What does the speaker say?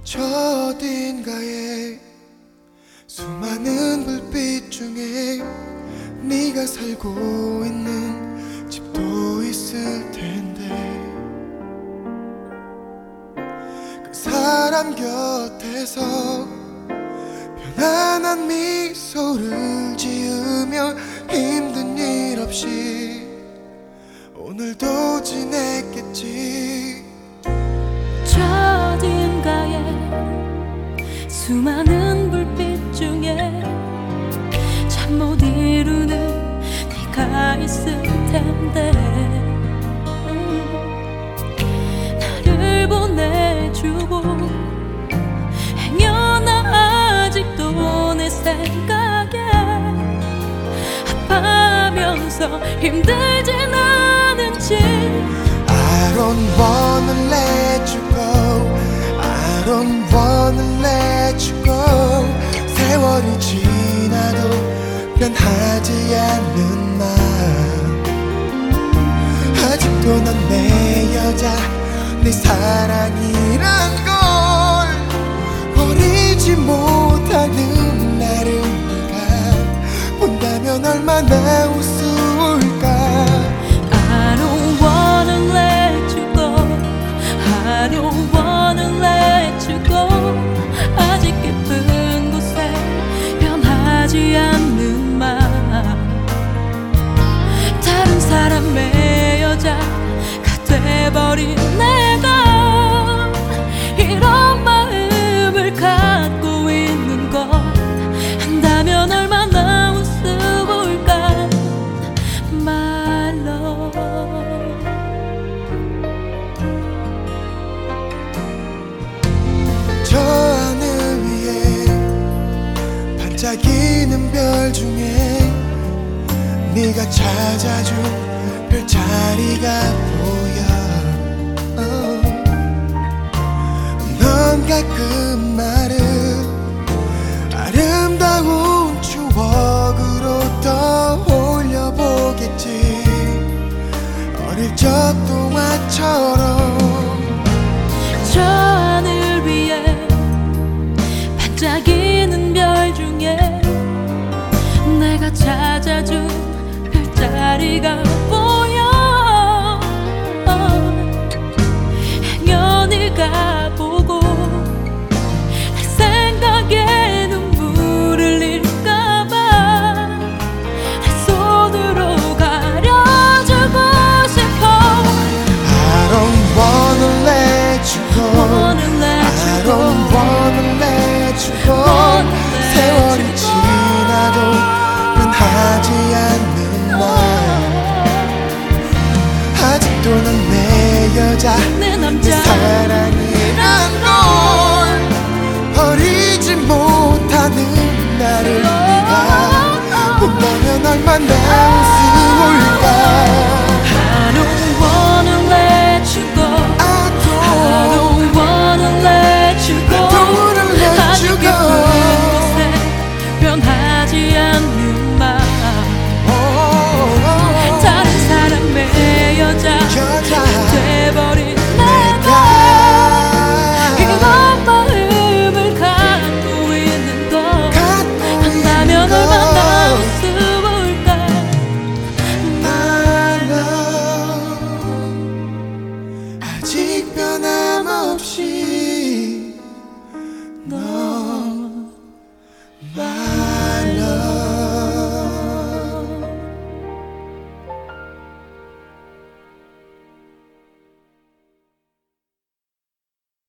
저 어딘가에 수많은 불빛 중에 네가 살고 있는 집도 있을 텐데, 그 사람 곁에서 편안한 미소를 지으며 힘든 일 없이 오늘도 지냈겠지. 저 어딘가에 수많은 불빛 중에 잠 못 이루는 네가 있을 텐데, 나를 보내주고 행여나 아직도 내 생각에 아파하면서 힘들진 않은지. I don't wanna let you go, I don't wanna let you go. 세월이 지나도 변하지 않는 마음, 아직도 넌 내 여자, 내 사랑이란 걸 버리지 못하는 나를 네가 본다면 얼마나 우스울까. I don't wanna let you go, I don't wanna let you go. 아직 깊은 곳에 변하지 않는 마음, 다른 사람의 여자가 돼버린 내가 이런 마음을 갖고 있는 것 한다면 얼마나 우스울까. My love. 저 하늘 위에 반짝이는 별 중에 네가 찾아준 별자리가 보여. 넌 가끔 말을 아름다운 추억으로 떠올려 보겠지. 어릴 적 동화처럼. 저 하늘 위에 반짝이는 별 중에 내가 찾아준 별자리가